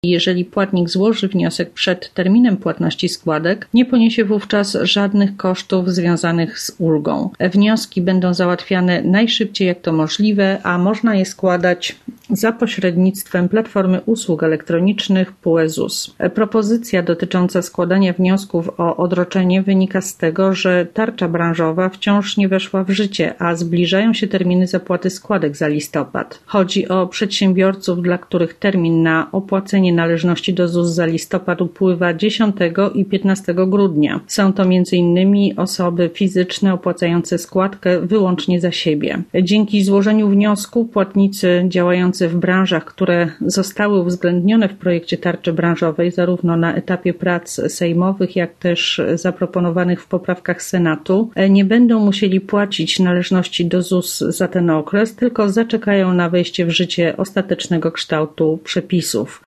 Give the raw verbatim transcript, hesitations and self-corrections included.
Jeżeli płatnik złoży wniosek przed terminem płatności składek, nie poniesie wówczas żadnych kosztów związanych z ulgą. Wnioski będą załatwiane najszybciej jak to możliwe, a można je składać za pośrednictwem Platformy Usług Elektronicznych P U E ZUS. Propozycja dotycząca składania wniosków o odroczenie wynika z tego, że tarcza branżowa wciąż nie weszła w życie, a zbliżają się terminy zapłaty składek za listopad. Chodzi o przedsiębiorców, dla których termin na opłacenie należności do ZUS za listopad upływa dziesiątego i piętnastego grudnia. Są to między innymi osoby fizyczne opłacające składkę wyłącznie za siebie. Dzięki złożeniu wniosku płatnicy działający w branżach, które zostały uwzględnione w projekcie tarczy branżowej, zarówno na etapie prac sejmowych, jak też zaproponowanych w poprawkach Senatu, nie będą musieli płacić należności do ZUS za ten okres, tylko zaczekają na wejście w życie ostatecznego kształtu przepisów.